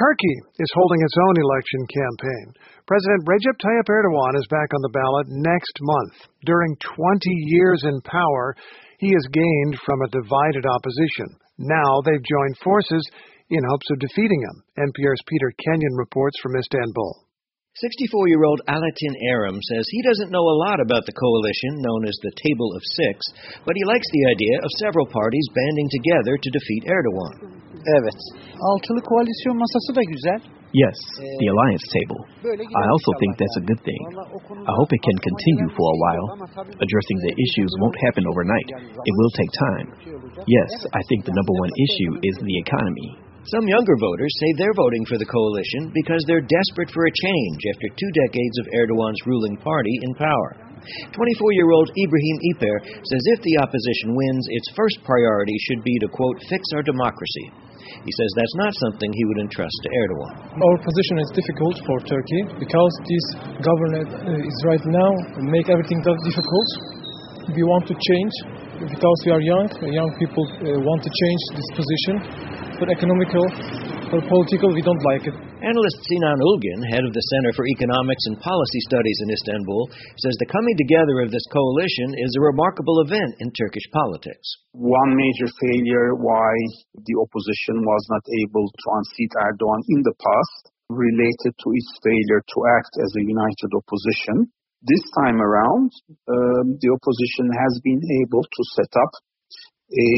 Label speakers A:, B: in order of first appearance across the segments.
A: Turkey is holding its own election campaign. President Recep Tayyip Erdogan is back on the ballot next month. During 20 years in power, he has gained from a divided opposition. Now they've joined forces in hopes of defeating him. NPR's Peter Kenyon reports from Istanbul.
B: 64-year-old Alatin Aram says he doesn't know a lot about the coalition known as the Table of Six, but he likes the idea of several parties banding together to defeat Erdogan.
C: Evet. Altılı koalisyon masası da güzel.
D: Yes, the alliance table. I also think that's a good thing. I hope it can continue for a while. Addressing the issues won't happen overnight. It will take time. Yes, I think the number one issue is the economy.
B: Some younger voters say they're voting for the coalition because they're desperate for a change after 2 decades of Erdogan's ruling party in power. 24-year-old Ibrahim Iper says if the opposition wins, its first priority should be to, quote, fix our democracy. He says that's not something he would entrust to Erdogan.
E: Our position is difficult for Turkey because this government is right now make everything difficult. We want to change because we are young people want to change this position. But economical or political, we don't like it.
B: Analyst Sinan Ulgin, head of the Center for Economics and Policy Studies in Istanbul, says the coming together of this coalition is a remarkable event in Turkish politics.
F: One major failure why the opposition was not able to unseat Erdogan in the past related to its failure to act as a united opposition. This time around, the opposition has been able to set up a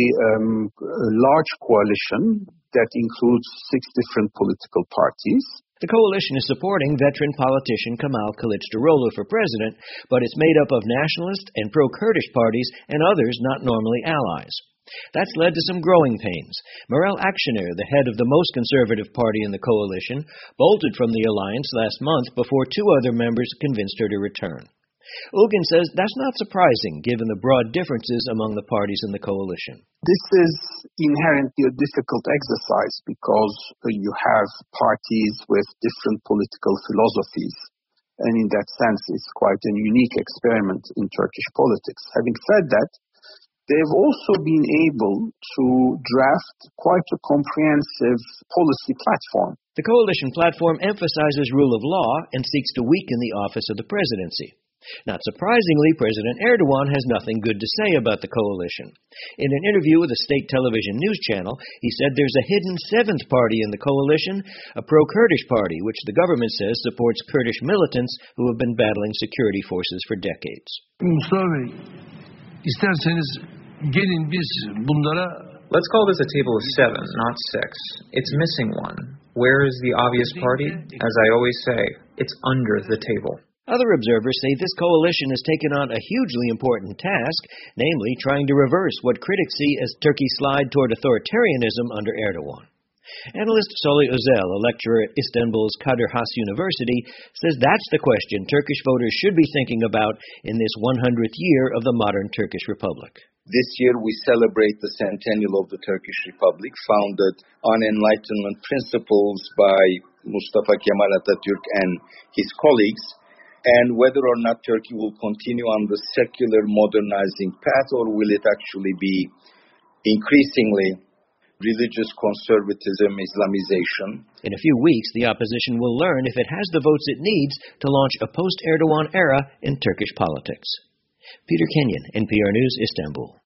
F: large coalition that includes 6 different political parties.
B: The coalition is supporting veteran politician Kemal Kılıçdaroğlu for president, but it's made up of nationalist and pro-Kurdish parties and others not normally allies. That's led to some growing pains. Meral Akşener, the head of the most conservative party in the coalition, bolted from the alliance last month before 2 other members convinced her to return. Ulgin says that's not surprising given the broad differences among the parties in the coalition.
F: This is inherently a difficult exercise because you have parties with different political philosophies. And in that sense, it's quite a unique experiment in Turkish politics. Having said that, they've also been able to draft quite a comprehensive policy platform.
B: The coalition platform emphasizes rule of law and seeks to weaken the office of the presidency. Not surprisingly, President Erdogan has nothing good to say about the coalition. In an interview with a state television news channel, he said there's a hidden 7th party in the coalition, a pro-Kurdish party, which the government says supports Kurdish militants who have been battling security forces for decades.
G: Mustafa Bey, isterseniz gelin biz bunlara...
H: Let's call this a table of 7, not 6. It's missing one. Where is the obvious party? As I always say, it's under the table.
B: Other observers say this coalition has taken on a hugely important task, namely trying to reverse what critics see as Turkey's slide toward authoritarianism under Erdogan. Analyst Salih Özel, a lecturer at Istanbul's Kadir Has University, says that's the question Turkish voters should be thinking about in this 100th year of the modern Turkish Republic.
I: This year we celebrate the centennial of the Turkish Republic, founded on Enlightenment principles by Mustafa Kemal Atatürk and his colleagues. And whether or not Turkey will continue on the secular modernizing path, or will it actually be increasingly religious conservatism, Islamization.
B: In a few weeks, the opposition will learn if it has the votes it needs to launch a post-Erdogan era in Turkish politics. Peter Kenyon, NPR News, Istanbul.